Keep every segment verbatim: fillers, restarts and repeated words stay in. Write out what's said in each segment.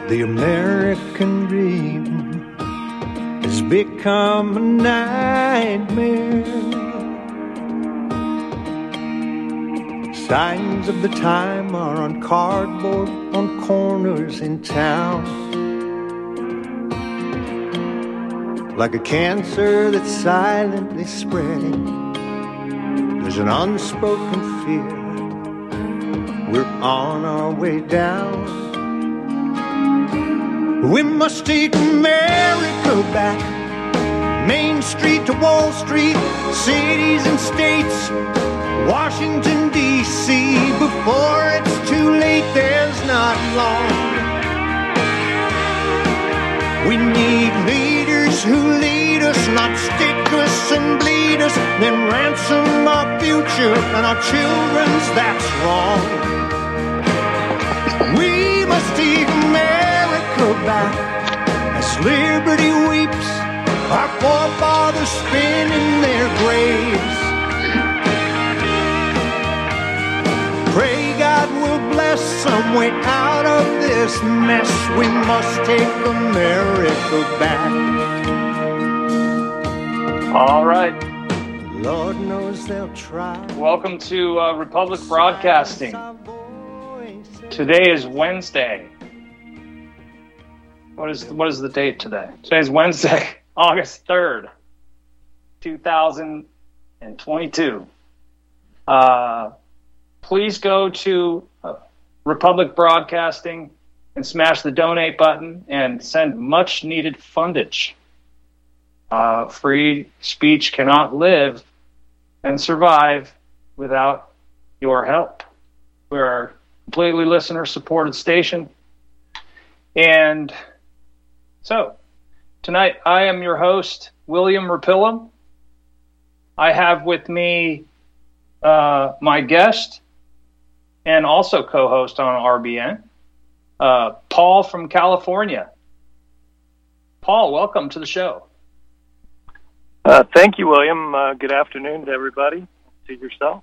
The American dream has become a nightmare. Signs of the time are on cardboard on corners in town. Like a cancer that's silently spreading, there's an unspoken fear. We're on our way down. We must take America back. Main Street to Wall Street, cities and states, Washington, D C Before it's too late, there's not long. We need leaders who lead us, not stick us and bleed us, then ransom our future and our children's, that's wrong. We must take America back as liberty weeps, our forefathers spin in their graves. Pray God will bless some way out of this mess. We must take America back. All right. Lord knows they'll try. Welcome to uh, Republic Broadcasting. Today is Wednesday. What is what is the date today? Today is Wednesday, August third, two thousand twenty-two. Uh, please go to uh, Republic Broadcasting and smash the donate button and send much needed fundage. Uh, free speech cannot live and survive without your help. We are completely listener-supported station. And so, tonight I am your host, William Rapilla. I have with me uh, my guest and also co-host on R B N, uh, Paul from California. Paul, welcome to the show. Uh, thank you, William. Uh, good afternoon to everybody. To yourself.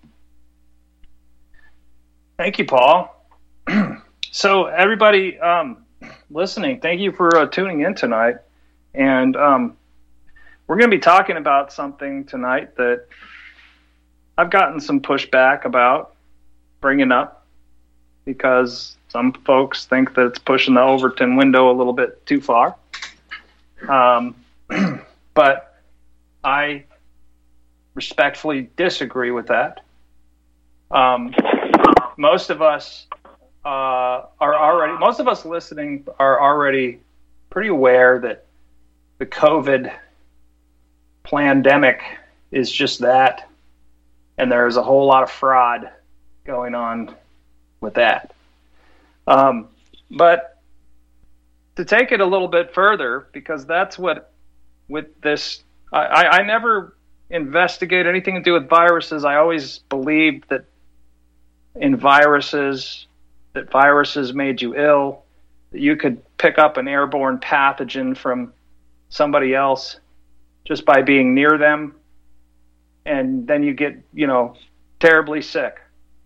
Thank you, Paul. So, everybody um, listening, thank you for uh, tuning in tonight. And um, we're going to be talking about something tonight that I've gotten some pushback about bringing up because some folks think that it's pushing the Overton window a little bit too far. Um, but I respectfully disagree with that. Um, most of us uh, are already, most of us listening are already pretty aware that the COVID pandemic is just that, and there's a whole lot of fraud going on with that. Um, but to take it a little bit further, because that's what with this, I, I, I never investigate anything to do with viruses. I always believed that in viruses, that viruses made you ill, that you could pick up an airborne pathogen from somebody else just by being near them, and then you get, you know, terribly sick.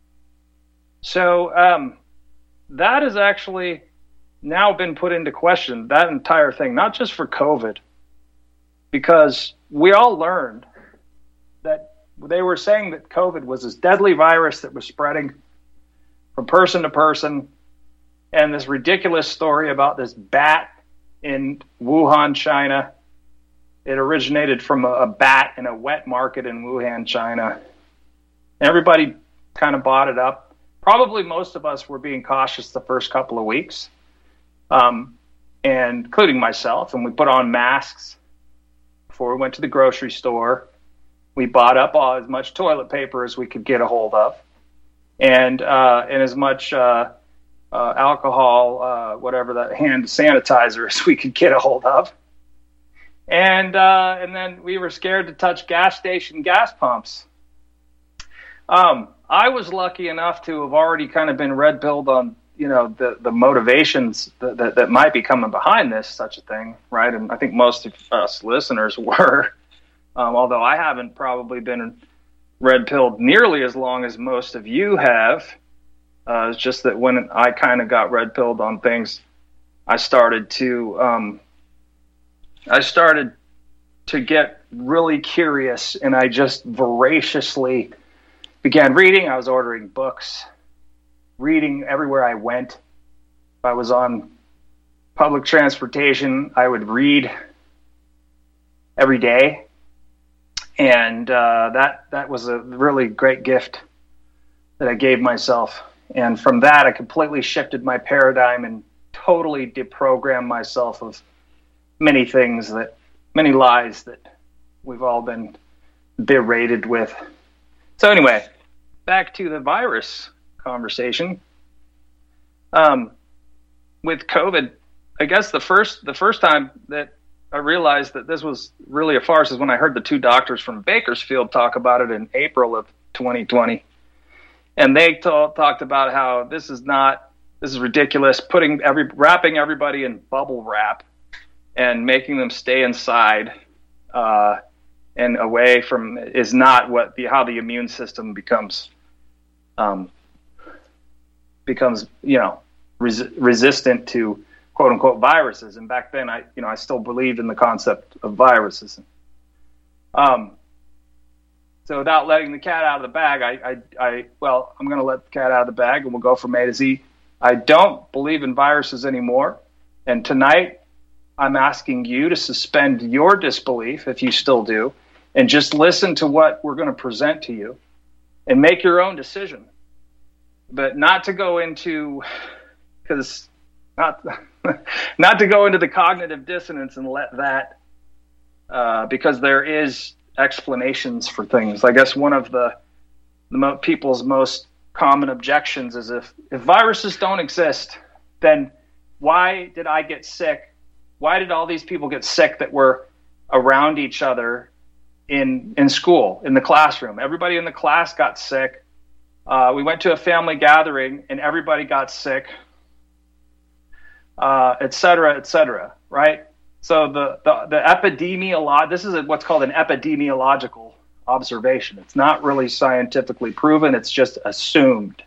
So um, that has actually now been put into question, that entire thing, not just for COVID, because we all learned that they were saying that COVID was this deadly virus that was spreading from person to person, and this ridiculous story about this bat in Wuhan, China. It originated from a, a bat in a wet market in Wuhan, China. Everybody kind of bought it up. Probably most of us were being cautious the first couple of weeks, um, and including myself, and we put on masks before we went to the grocery store. We bought up all as much toilet paper as we could get a hold of, and uh, and as much uh, uh, alcohol, uh, whatever that hand sanitizer as we could get a hold of. And uh, and then we were scared to touch gas station gas pumps. Um, I was lucky enough to have already kind of been red-pilled on, you know, the, the motivations that, that, that might be coming behind this, such a thing, right? And I think most of us listeners were, um, although I haven't probably been red-pilled nearly as long as most of you have. Uh, it's just that when I kind of got red-pilled on things, I started to um, I started to get really curious, and I just voraciously began reading. I was ordering books, reading everywhere I went. If I was on public transportation, I would read every day, and uh, that that was a really great gift that I gave myself. And from that, I completely shifted my paradigm and totally deprogrammed myself of many things, that many lies that we've all been berated with. So anyway, back to the virus conversation. Um, with COVID, I guess the first the first time that I realized that this was really a farce is when I heard the two doctors from Bakersfield talk about it in April of twenty twenty. And they t- talked about how this is not, this is ridiculous, putting every, wrapping everybody in bubble wrap and making them stay inside uh, and away from is not what the, how the immune system becomes, um, becomes, you know, res- resistant to quote unquote viruses. And back then I, you know, I still believed in the concept of viruses. Um, So without letting the cat out of the bag, I, I, I well, I'm going to let the cat out of the bag, and we'll go from A to Z. I don't believe in viruses anymore. And tonight, I'm asking you to suspend your disbelief, if you still do, and just listen to what we're going to present to you and make your own decision. But not to go into, because not, not to go into the cognitive dissonance and let that, uh, because there is explanations for things. I guess one of the, the mo- people's most common objections is if, if viruses don't exist, then why did I get sick? Why did all these people get sick that were around each other in in school, in the classroom? Everybody in the class got sick. Uh, we went to a family gathering and everybody got sick, uh, et cetera, et cetera, right? So the, the, the epidemiolo- this is what's called an epidemiological observation. It's not really scientifically proven. It's just assumed.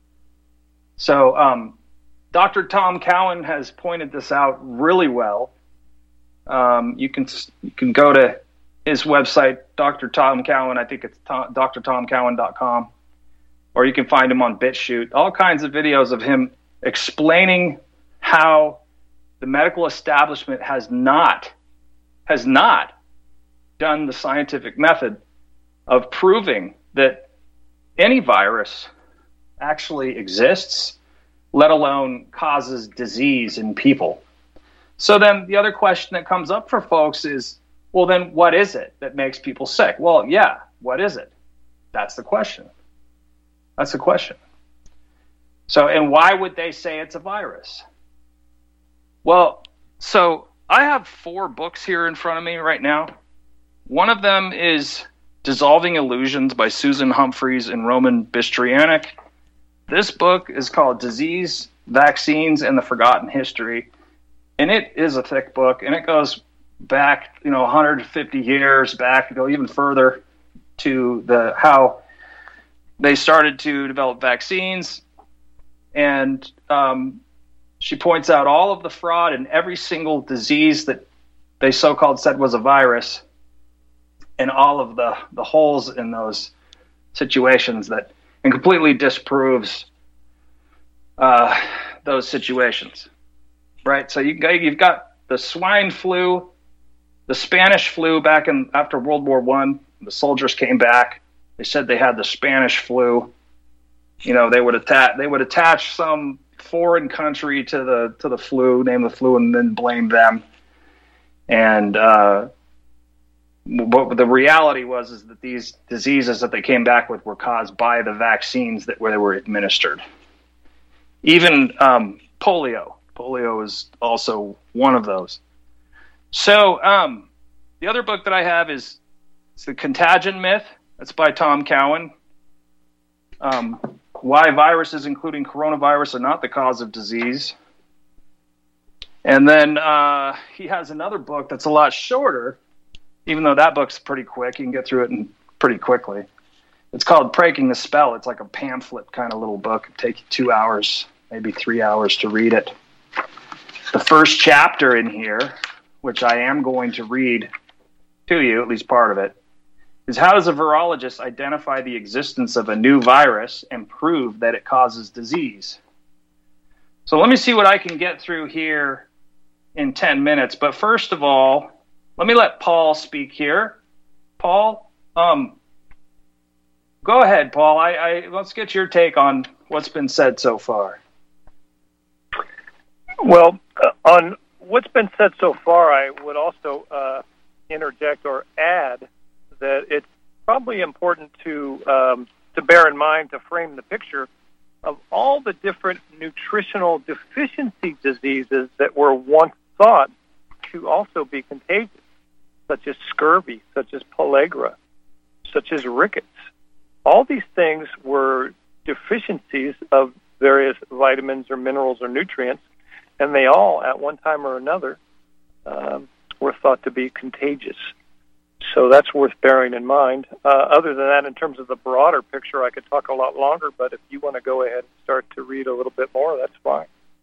So um, Doctor Tom Cowan has pointed this out really well. Um, you can you can go to his website, Doctor Tom Cowan. I think it's tom, d r tom cowan dot com. Or you can find him on BitChute. All kinds of videos of him explaining how the medical establishment has not, has not done the scientific method of proving that any virus actually exists, let alone causes disease in people. So then the other question that comes up for folks is, well, then what is it that makes people sick? Well, yeah, what is it? That's the question. That's the question. So, and why would they say it's a virus? Well, so I have four books here in front of me right now. One of them is Dissolving Illusions by Susan Humphreys and Roman Bystrianyk. This book is called Disease, Vaccines, and the Forgotten History. And it is a thick book, and it goes back, you know, one hundred fifty years back, go even further to the how they started to develop vaccines. And um, she points out all of the fraud in every single disease that they so-called said was a virus, and all of the, the holes in those situations that, and completely disproves uh, those situations, right? So you, you've got the swine flu, the Spanish flu back in after World War One. The soldiers came back. They said they had the Spanish flu. You know, they would attach they would attach some foreign country to the to the flu, name the flu, and then blame them. And uh, what the reality was is that these diseases that they came back with were caused by the vaccines that were, they were administered. Even um, polio. Polio is also one of those. So um, the other book that I have is it's The Contagion Myth. That's by Tom Cowan. Um, why viruses, including coronavirus, are not the cause of disease. And then uh, he has another book that's a lot shorter, even though that book's pretty quick. You can get through it in pretty quickly. It's called Breaking the Spell. It's like a pamphlet kind of little book. It'd take you two hours, maybe three hours to read it. the first chapter in here, which I am going to read to you, at least part of it, is how does a virologist identify the existence of a new virus and prove that it causes disease? So let me see what I can get through here in ten minutes. But first of all, let me let Paul speak here. Paul, um, go ahead, Paul. I, I let's get your take on what's been said so far. Well, uh, on what's been said so far, I would also uh, interject or add that it's probably important to um, to bear in mind, to frame the picture of all the different nutritional deficiency diseases that were once thought to also be contagious, such as scurvy, such as pellagra, such as rickets. All these things were deficiencies of various vitamins or minerals or nutrients, and they all, at one time or another, um, were thought to be contagious. So that's worth bearing in mind. Uh, other than that, in terms of the broader picture, I could talk a lot longer, but if you want to go ahead and start to read a little bit more, that's fine.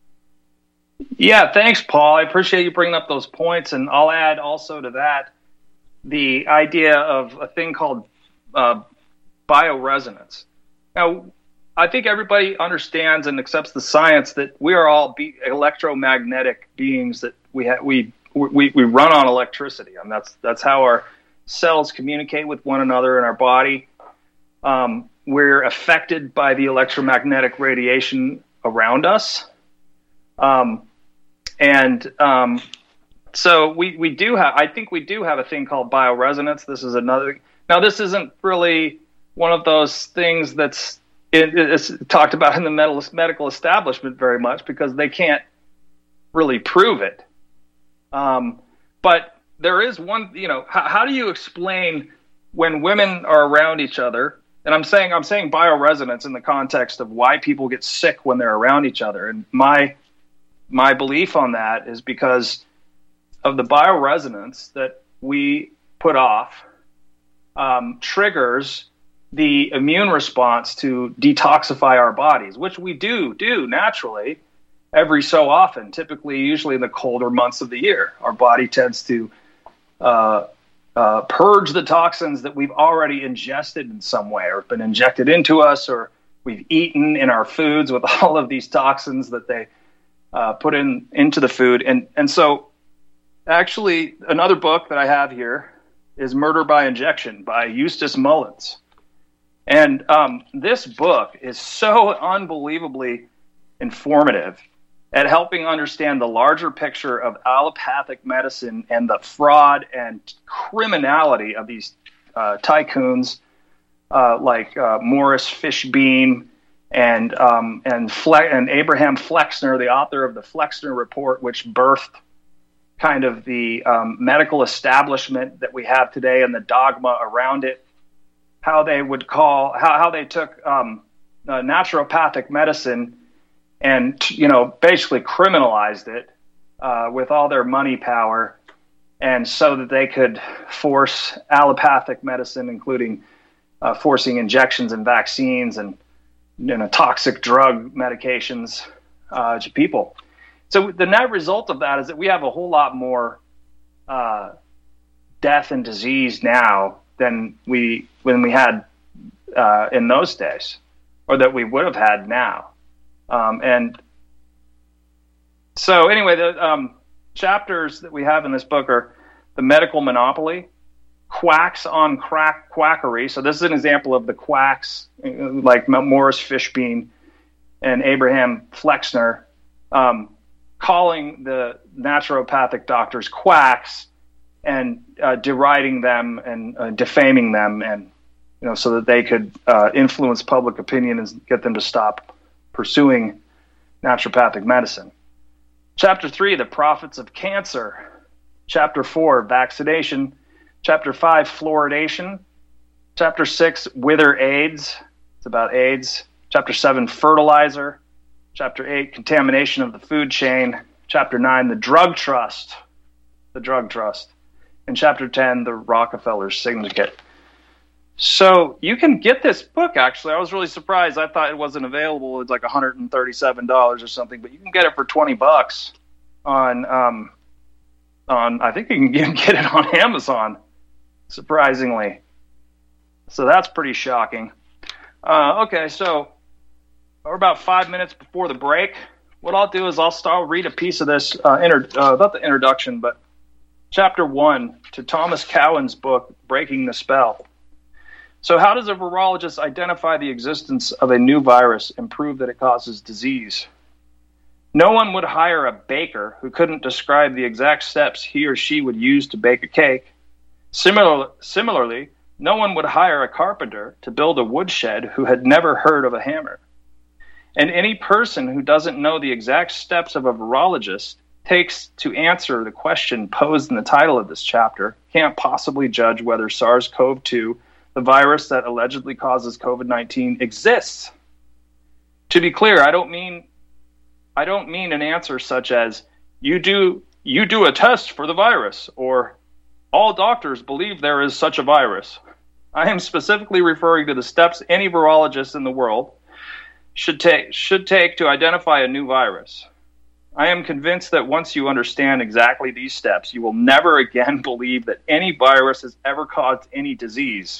Yeah, thanks, Paul. I appreciate you bringing up those points, and I'll add also to that the idea of a thing called uh, bioresonance. Now, I think everybody understands and accepts the science that we are all be- electromagnetic beings, that we ha- we we we run on electricity, and that's that's how our cells communicate with one another in our body. Um, we're affected by the electromagnetic radiation around us, um, and um, so we we do have. I think we do have a thing called bioresonance. This is another. Now, this isn't really one of those things that's It, it's talked about in the medical establishment very much because they can't really prove it. Um, but there is one, you know, how, how do you explain when women are around each other? And I'm saying I'm saying bioresonance in the context of why people get sick when they're around each other. And my my belief on that is because of the bioresonance that we put off um, triggers the immune response to detoxify our bodies, which we do do naturally every so often, typically usually in the colder months of the year. Our body tends to uh, uh, purge the toxins that we've already ingested in some way or been injected into us, or we've eaten in our foods with all of these toxins that they uh, put in into the food. And, and so actually another book that I have here is Murder by Injection by Eustace Mullins. And um, this book is so unbelievably informative at helping understand the larger picture of allopathic medicine and the fraud and criminality of these uh, tycoons uh, like uh, Morris Fishbein and um, and, Fle- and Abraham Flexner, the author of the Flexner Report, which birthed kind of the um, medical establishment that we have today and the dogma around it. How they would call, how, how they took um, uh, naturopathic medicine and, you know, basically criminalized it uh, with all their money power, and so that they could force allopathic medicine, including uh, forcing injections and vaccines and, you know, toxic drug medications uh, to people. So the net result of that is that we have a whole lot more uh, death and disease now than we when we had uh, in those days, or that we would have had now. Um, and so anyway, the um, chapters that we have in this book are the medical monopoly, quacks on crack quackery. So this is an example of the quacks like Morris Fishbein and Abraham Flexner um, calling the naturopathic doctors quacks and uh, deriding them and uh, defaming them, and you know, so that they could uh, influence public opinion and get them to stop pursuing naturopathic medicine. Chapter three, the profits of cancer. Chapter four, vaccination. Chapter five, fluoridation. Chapter six, wither AIDS. It's about AIDS. Chapter seven, fertilizer. Chapter eight, contamination of the food chain. Chapter nine, the drug trust. The drug trust. And chapter ten, the Rockefeller Syndicate. So you can get this book, actually. I was really surprised. I thought it wasn't available. It's like one hundred thirty-seven dollars or something, but you can get it for twenty bucks. on, um, on I think you can get, get it on Amazon, surprisingly. So that's pretty shocking. Uh, okay, so we're about five minutes before the break. What I'll do is I'll start read a piece of this, uh, inter, uh, not the introduction, but chapter one to Thomas Cowan's book, Breaking the Spell. So how does a virologist identify the existence of a new virus and prove that it causes disease? No one would hire a baker who couldn't describe the exact steps he or she would use to bake a cake. Similar, similarly, no one would hire a carpenter to build a woodshed who had never heard of a hammer. And any person who doesn't know the exact steps of a virologist takes to answer the question posed in the title of this chapter can't possibly judge whether SARS-C o V two, the virus that allegedly causes COVID nineteen, exists. To be clear, I don't mean I don't mean an answer such as you do you do a test for the virus or all doctors believe there is such a virus. I am specifically referring to the steps any virologist in the world should take should take to identify a new virus. I am convinced that once you understand exactly these steps, you will never again believe that any virus has ever caused any disease.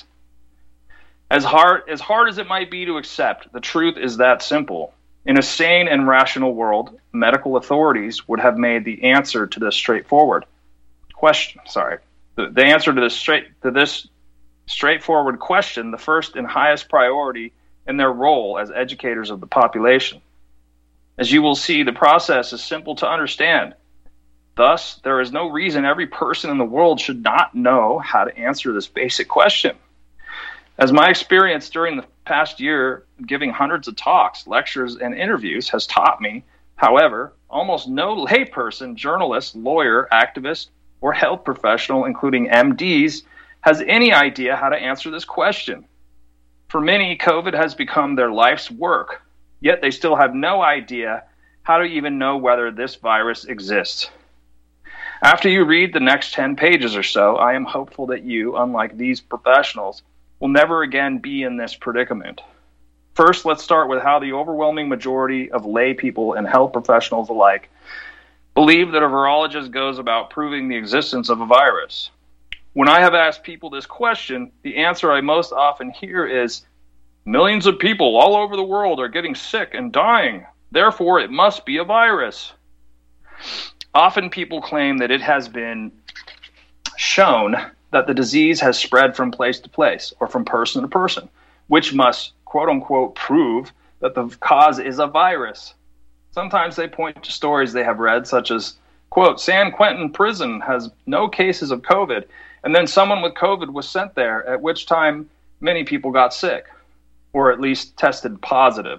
As hard as hard as it might be to accept, the truth is that simple. In a sane and rational world, medical authorities would have made the answer to this straightforward question. Sorry, the, the answer to this straight to this straightforward question the first and highest priority in their role as educators of the population. As you will see, the process is simple to understand. Thus, there is no reason every person in the world should not know how to answer this basic question. As my experience during the past year giving hundreds of talks, lectures, and interviews has taught me, however, almost no layperson, journalist, lawyer, activist, or health professional, including M Ds, has any idea how to answer this question. For many, COVID has become their life's work, yet they still have no idea how to even know whether this virus exists. After you read the next ten pages or so, I am hopeful that you, unlike these professionals, will never again be in this predicament. First, let's start with how the overwhelming majority of lay people and health professionals alike believe that a virologist goes about proving the existence of a virus. When I have asked people this question, the answer I most often hear is, millions of people all over the world are getting sick and dying. Therefore, it must be a virus. Often people claim that it has been shown that the disease has spread from place to place or from person to person, which must, quote unquote, prove that the cause is a virus. Sometimes they point to stories they have read, such as, quote, San Quentin prison has no cases of COVID, and then someone with COVID was sent there, at which time many people got sick, or at least tested positive.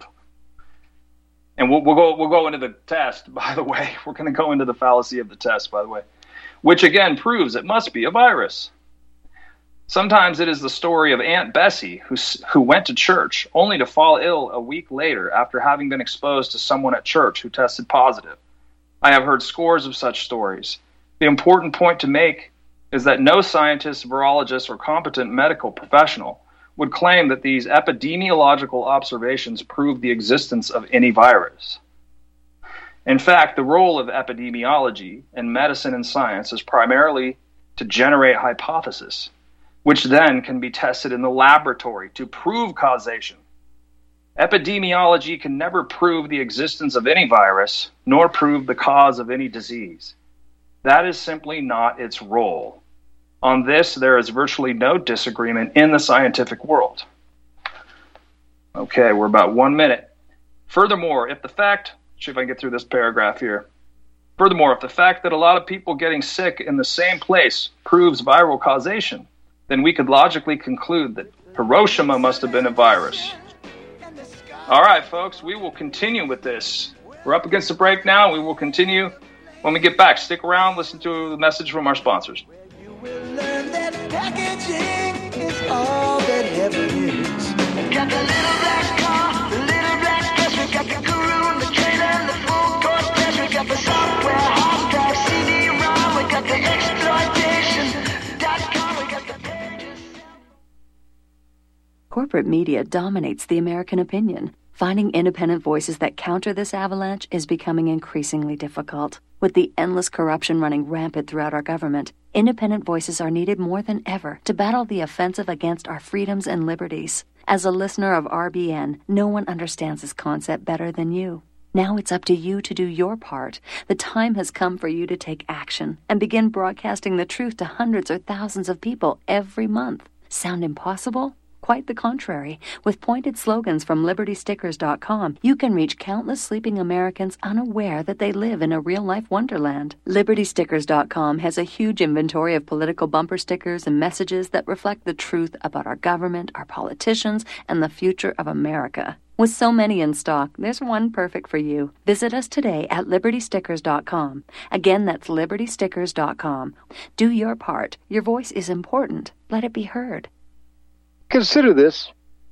And we'll, we'll go we'll go into the test, by the way. We're going to go into the fallacy of the test, by the way, which again proves it must be a virus. Sometimes it is the story of Aunt Bessie, who, who went to church only to fall ill a week later after having been exposed to someone at church who tested positive. I have heard scores of such stories. The important point to make is that no scientist, virologist, or competent medical professional would claim that these epidemiological observations prove the existence of any virus. In fact, the role of epidemiology in medicine and science is primarily to generate hypotheses, which then can be tested in the laboratory to prove causation. Epidemiology can never prove the existence of any virus, nor prove the cause of any disease. That is simply not its role. On this, there is virtually no disagreement in the scientific world. Okay, we're about one minute. Furthermore, if the fact, see if I can get through this paragraph here. Furthermore, if the fact that a lot of people getting sick in the same place proves viral causation, then we could logically conclude that Hiroshima must have been a virus. All right, folks, we will continue with this. We're up against the break now. We will continue when we get back. Stick around, listen to the message from our sponsors. You will learn that packaging is all that heaven is. Got the little black car, the little black dress, we got the Karoon, the trailer, the full course press, we got the software, hard drive, C D ROM, we got the exploitation dot com, we got the pages. Corporate media dominates the American opinion. Finding independent voices that counter this avalanche is becoming increasingly difficult. With the endless corruption running rampant throughout our government, independent voices are needed more than ever to battle the offensive against our freedoms and liberties. As a listener of R B N, no one understands this concept better than you. Now it's up to you to do your part. The time has come for you to take action and begin broadcasting the truth to hundreds or thousands of people every month. Sound impossible? Quite the contrary. With pointed slogans from Liberty Stickers dot com, you can reach countless sleeping Americans unaware that they live in a real-life wonderland. Liberty Stickers dot com has a huge inventory of political bumper stickers and messages that reflect the truth about our government, our politicians, and the future of America. With so many in stock, there's one perfect for you. Visit us today at Liberty Stickers dot com. Again, that's Liberty Stickers dot com. Do your part. Your voice is important. Let it be heard. Consider this.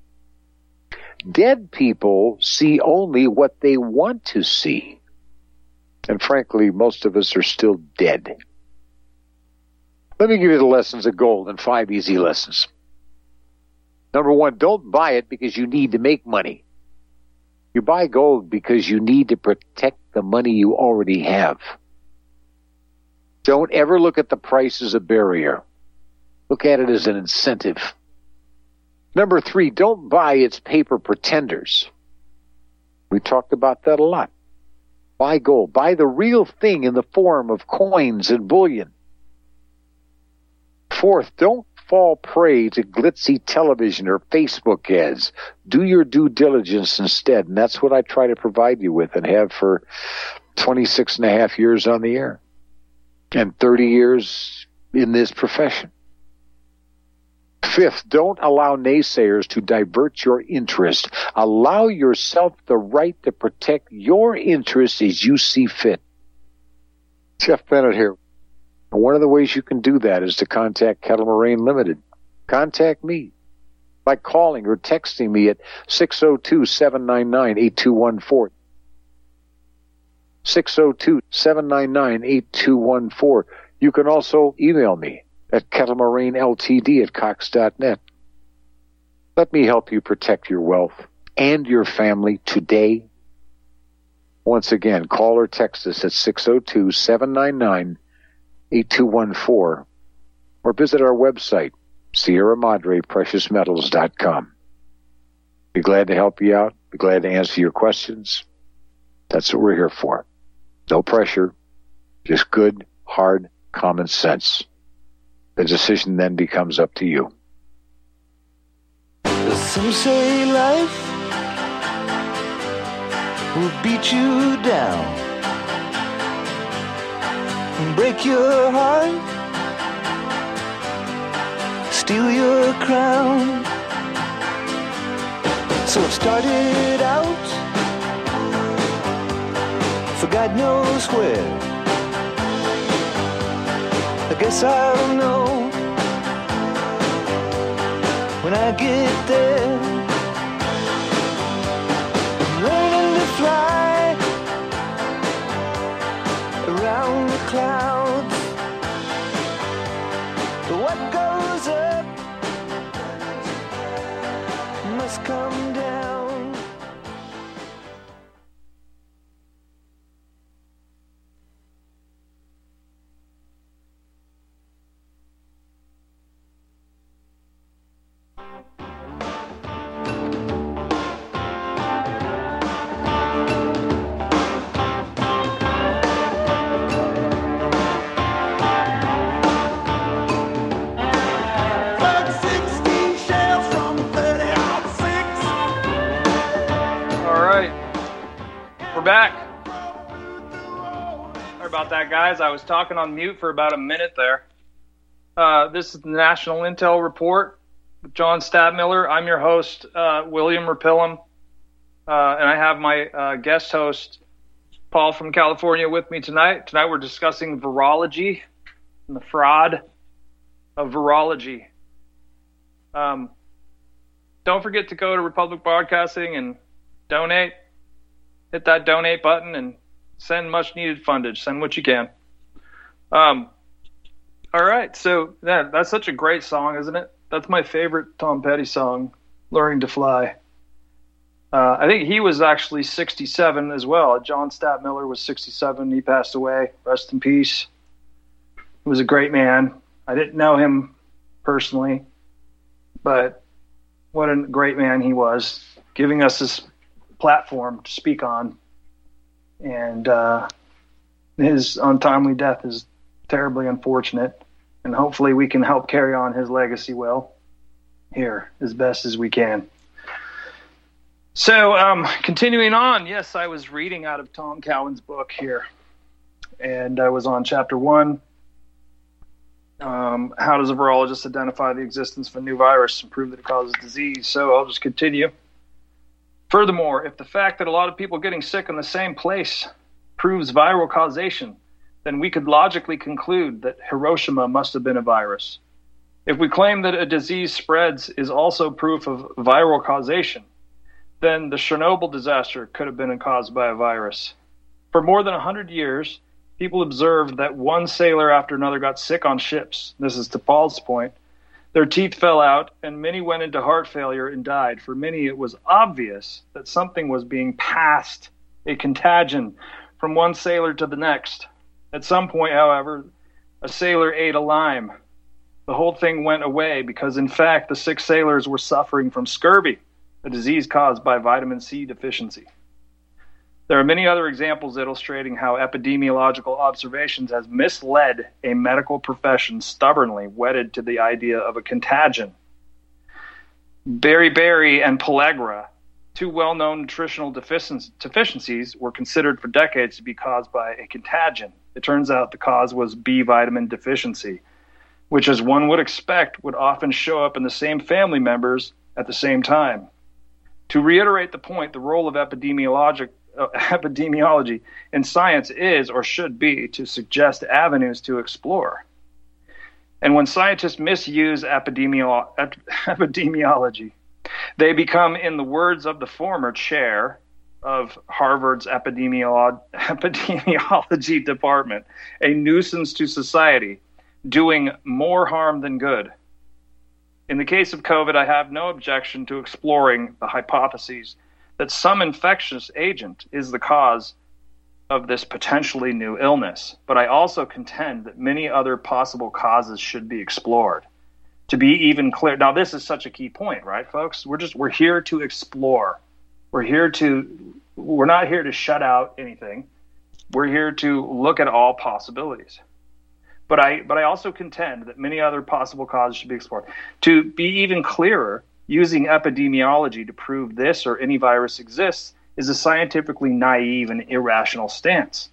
Dead people see only what they want to see. And frankly, most of us are still dead. Let me give you the lessons of gold in five easy lessons. Number one, don't buy it because you need to make money. You buy gold because you need to protect the money you already have. Don't ever look at the price as a barrier. Look at it as an incentive. Number three, don't buy its paper pretenders. We talked about that a lot. Buy gold. Buy the real thing in the form of coins and bullion. Fourth, don't fall prey to glitzy television or Facebook ads. Do your due diligence instead, and that's what I try to provide you with and have for twenty-six and a half years on the air and thirty years in this profession. Fifth, don't allow naysayers to divert your interest. Allow yourself the right to protect your interests as you see fit. Jeff Bennett here. One of the ways you can do that is to contact Kettle Moraine Limited. Contact me by calling or texting me at six oh two, seven nine nine, eight two one four. six oh two, seven nine nine, eight two one four. You can also email me at Kettle Moraine Ltd at cox dot net. Let me help you protect your wealth and your family today. Once again, call or text us at six oh two, seven nine nine, eight two one four or visit our website, Sierra Madre Precious Metals dot com. Be glad to help you out. Be glad to answer your questions. That's what we're here for. No pressure, just good, hard, common sense. The decision then becomes up to you. Some say life will beat you down and break your heart, steal your crown. So it started out for God knows where. I guess I'll know when I get there. I'm learning to fly around the clouds. But what goes up must come down. Back. Sorry about that, guys. I was talking on mute for about a minute there. Uh, this is the National Intel Report with John Stadtmiller. I'm your host, uh, William Rapillum, uh, and I have my uh, guest host, Paul from California, with me tonight. Tonight we're discussing virology and the fraud of virology. Um, don't forget to go to Republic Broadcasting and donate. Hit that donate button and send much needed fundage. Send what you can. Um, all right. So yeah, that's such a great song, isn't it? That's my favorite Tom Petty song, Learning to Fly. Uh, I think he was actually sixty-seven as well. John Stadtmiller was sixty-seven. He passed away. Rest in peace. He was a great man. I didn't know him personally, but what a great man he was, giving us this platform to speak on. And uh, his untimely death is terribly unfortunate. And hopefully we can help carry on his legacy well here as best as we can. So um, continuing on, yes, I was reading out of Tom Cowan's book here. And I was on chapter one. Um, how does a virologist identify the existence of a new virus and prove that it causes disease? So I'll just continue. Furthermore, if the fact that a lot of people getting sick in the same place proves viral causation, then we could logically conclude that Hiroshima must have been a virus. If we claim that a disease spreads is also proof of viral causation, then the Chernobyl disaster could have been caused by a virus. For more than one hundred years, people observed that one sailor after another got sick on ships. This is to Paul's point. Their teeth fell out, and many went into heart failure and died. For many, it was obvious that something was being passed, a contagion, from one sailor to the next. At some point, however, a sailor ate a lime. The whole thing went away because, in fact, the sick sailors were suffering from scurvy, a disease caused by vitamin C deficiency. There are many other examples illustrating how epidemiological observations has misled a medical profession stubbornly wedded to the idea of a contagion. Beriberi and pellagra, two well-known nutritional deficiencies, were considered for decades to be caused by a contagion. It turns out the cause was B vitamin deficiency, which, as one would expect, would often show up in the same family members at the same time. To reiterate the point, the role of epidemiologic Uh, epidemiology in science is or should be to suggest avenues to explore. And when scientists misuse epidemiolo- ep- epidemiology, they become, in the words of the former chair of Harvard's epidemiolo- epidemiology department, a nuisance to society, doing more harm than good. In the case of COVID, I have no objection to exploring the hypotheses that some infectious agent is the cause of this potentially new illness. But I also contend that many other possible causes should be explored. To be even clear, now this is such a key point, right, folks? We're just, we're here to explore. We're here to, we're not here to shut out anything. We're here to look at all possibilities. But I, but I also contend that many other possible causes should be explored. To be even clearer, using epidemiology to prove this or any virus exists is a scientifically naive and irrational stance.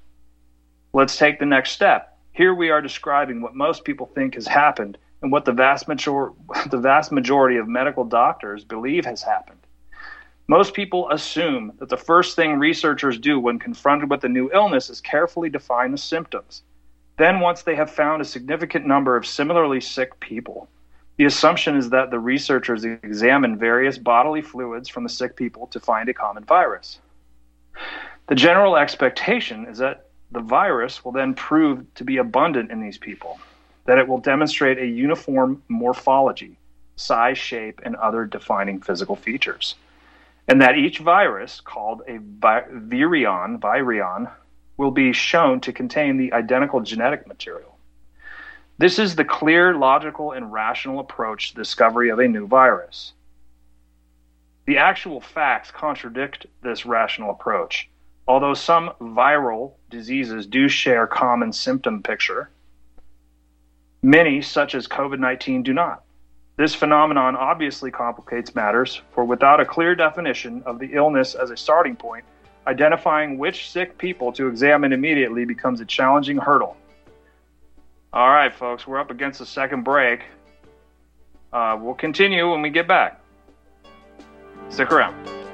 Let's take the next step. Here we are describing what most people think has happened and what the vast major- the vast majority of medical doctors believe has happened. Most people assume that the first thing researchers do when confronted with a new illness is carefully define the symptoms. Then, once they have found a significant number of similarly sick people, the assumption is that the researchers examine various bodily fluids from the sick people to find a common virus. The general expectation is that the virus will then prove to be abundant in these people, that it will demonstrate a uniform morphology, size, shape, and other defining physical features, and that each virus, called a vi- virion, virion, will be shown to contain the identical genetic material. This is the clear, logical, and rational approach to the discovery of a new virus. The actual facts contradict this rational approach. Although some viral diseases do share common symptom picture, many, such as COVID nineteen, do not. This phenomenon obviously complicates matters, for without a clear definition of the illness as a starting point, identifying which sick people to examine immediately becomes a challenging hurdle. All right, folks, we're up against the second break. Uh, we'll continue when we get back. Stick around.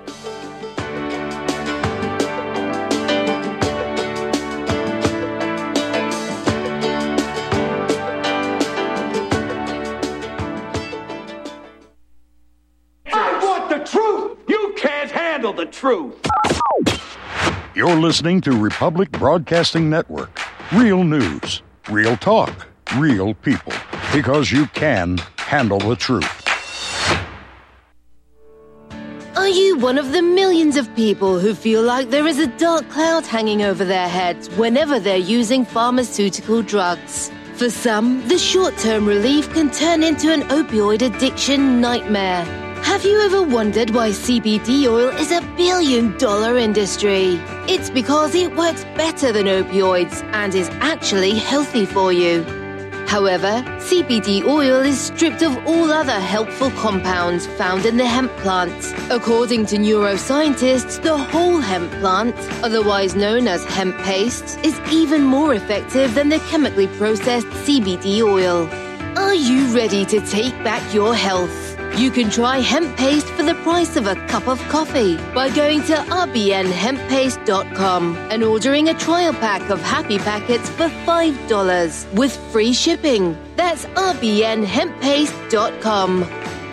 I want the truth! You can't handle the truth! You're listening to Republic Broadcasting Network. Real news. Real talk, real people, because you can handle the truth. Are you one of the millions of people who feel like there is a dark cloud hanging over their heads whenever they're using pharmaceutical drugs? For some, the short-term relief can turn into an opioid addiction nightmare. Have you ever wondered why C B D oil is a billion-dollar industry? It's because it works better than opioids and is actually healthy for you. However, C B D oil is stripped of all other helpful compounds found in the hemp plant. According to neuroscientists, the whole hemp plant, otherwise known as hemp paste, is even more effective than the chemically processed C B D oil. Are you ready to take back your health? You can try hemp paste for the price of a cup of coffee by going to r b n hemp paste dot com and ordering a trial pack of happy packets for five dollars with free shipping. That's r b n hemp paste dot com.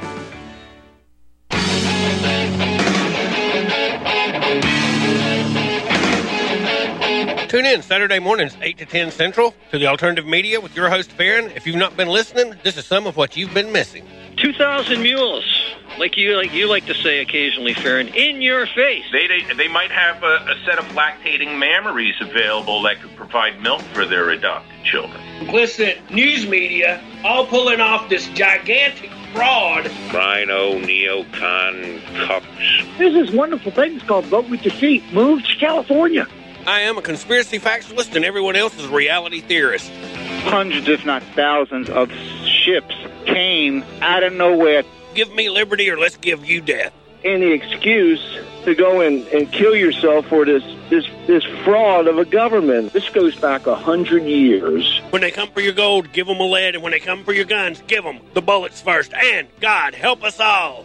Tune in Saturday mornings, eight to ten Central, to the Alternative Media with your host, Farron. If you've not been listening, this is some of what you've been missing. two thousand mules, like you like you like to say occasionally, Farron, in your face. They they, they might have a, a set of lactating mammaries available that could provide milk for their adopted children. Listen, news media, all pulling off this gigantic fraud. Rhino, neocon, cucks. There's this wonderful thing called Vote with Your Feet. Move to California. I am a conspiracy factualist, and everyone else is a reality theorist. Hundreds, if not thousands, of ships came out of nowhere. Give me liberty or let's give you death. Any excuse to go and, and kill yourself for this, this this fraud of a government. This goes back a hundred years. When they come for your gold, give them a lead, and when they come for your guns, give them the bullets first. And God help us all.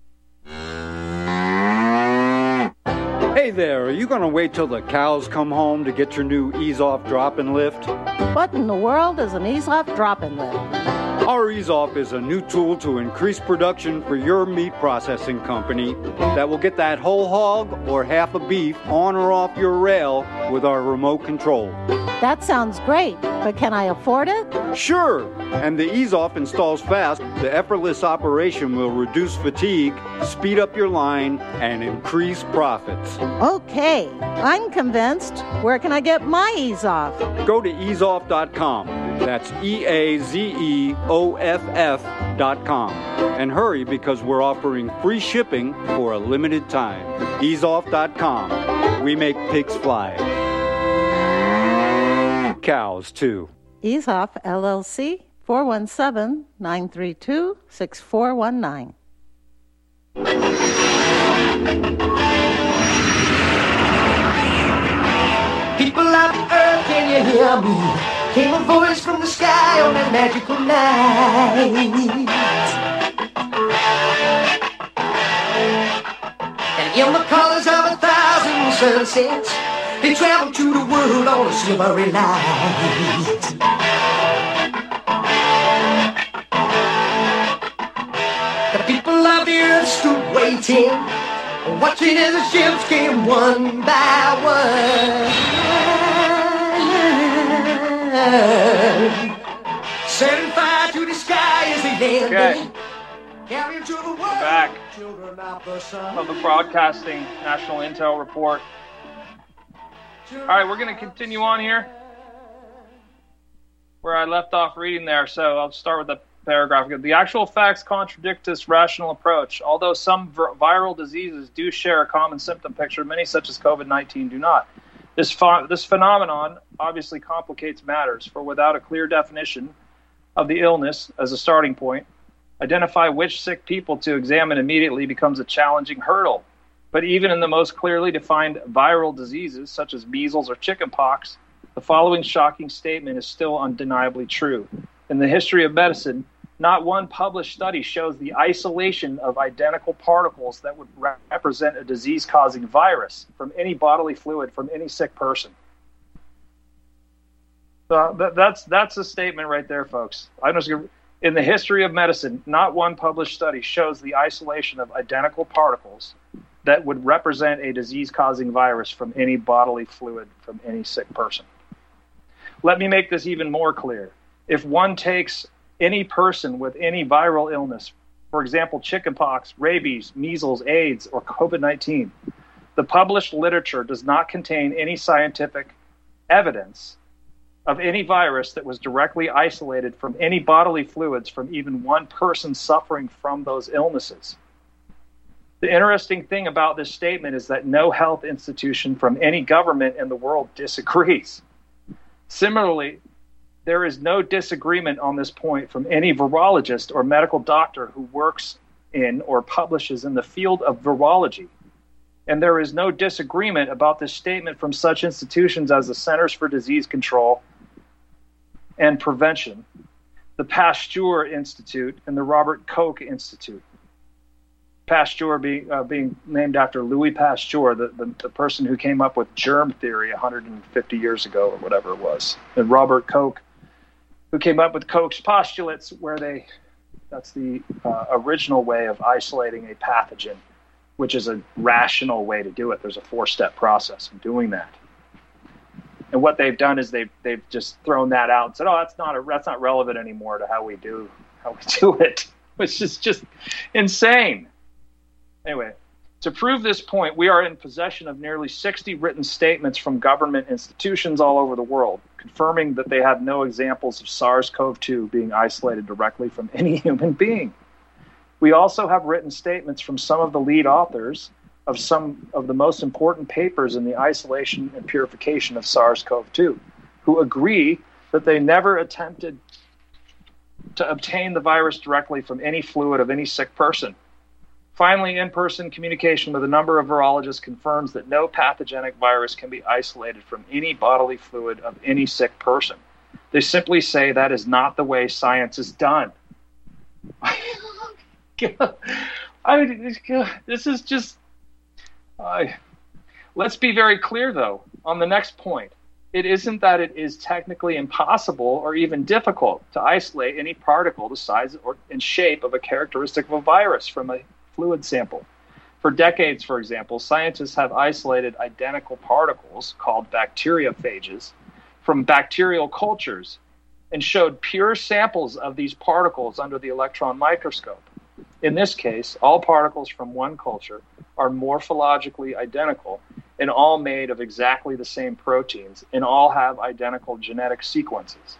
Hey there, are you going to wait till the cows come home to get your new ease-off drop-and lift? What in the world is an ease-off drop-and lift? Our ease-off is a new tool to increase production for your meat processing company that will get that whole hog or half a beef on or off your rail with our remote control. That sounds great, but can I afford it? Sure, and the ease-off installs fast. The effortless operation will reduce fatigue, speed up your line, and increase profits. Okay, I'm convinced. Where can I get my ease-off? Go to ease off dot com. That's E A Z E O F F dot com. And hurry, because we're offering free shipping for a limited time. ease off dot com. We make pigs fly. Cows, too. Ease Off, L L C, four one seven, nine three two, six four one nine. People of Earth, can you hear me? Came a voice from the sky on that magical night. And in the colors of a thousand sunsets, they traveled to the world on a silvery light. The people of the earth stood waiting, watching as the ships came one by one, setting fire to the sky as they landed. Okay. Carrying to the world. Back of the Broadcasting National Intel Report. All right, we're going to continue on here where I left off reading there. So I'll start with the paragraph. The actual facts contradict this rational approach. Although some vir- viral diseases do share a common symptom picture, many such as COVID nineteen do not. This, ph- this phenomenon obviously complicates matters, for without a clear definition of the illness as a starting point, identify which sick people to examine immediately becomes a challenging hurdle. But even in the most clearly defined viral diseases, such as measles or chickenpox, the following shocking statement is still undeniably true. In the history of medicine, not one published study shows the isolation of identical particles that would re- represent a disease-causing virus from any bodily fluid from any sick person. So that, that's that's a statement right there, folks. I'm just gonna, in the history of medicine, not one published study shows the isolation of identical particles that would represent a disease-causing virus from any bodily fluid from any sick person. Let me make this even more clear. If one takes any person with any viral illness, For example, chickenpox, rabies, measles, AIDS, or COVID nineteen. The published literature does not contain any scientific evidence of any virus that was directly isolated from any bodily fluids from even one person suffering from those illnesses. The interesting thing about this statement is that no health institution from any government in the world disagrees. Similarly, there is no disagreement on this point from any virologist or medical doctor who works in or publishes in the field of virology. And there is no disagreement about this statement from such institutions as the Centers for Disease Control and Prevention, the Pasteur Institute, and the Robert Koch Institute. Pasteur being, uh, being named after Louis Pasteur, the, the, the person who came up with germ theory one hundred fifty years ago or whatever it was. And Robert Koch, who came up with Koch's postulates, where they, that's the uh, original way of isolating a pathogen, which is a rational way to do it. There's a four-step process of doing that. And what they've done is they've they've just thrown that out and said, "Oh, that's not a, that's not relevant anymore to how we do how we do it," which is just insane. Anyway, to prove this point, we are in possession of nearly sixty written statements from government institutions all over the world, confirming that they have no examples of SARS-C o V two being isolated directly from any human being. We also have written statements from some of the lead authors of some of the most important papers in the isolation and purification of SARS-C o V two, who agree that they never attempted to obtain the virus directly from any fluid of any sick person. Finally, in-person communication with a number of virologists confirms that no pathogenic virus can be isolated from any bodily fluid of any sick person. They simply say that is not the way science is done. I, this is just... Uh, let's be very clear, though, on the next point. It isn't that it is technically impossible or even difficult to isolate any particle the size or and shape of a characteristic of a virus from a fluid sample. For decades, for example, scientists have isolated identical particles called bacteriophages from bacterial cultures and showed pure samples of these particles under the electron microscope. In this case, all particles from one culture are morphologically identical and all made of exactly the same proteins and all have identical genetic sequences.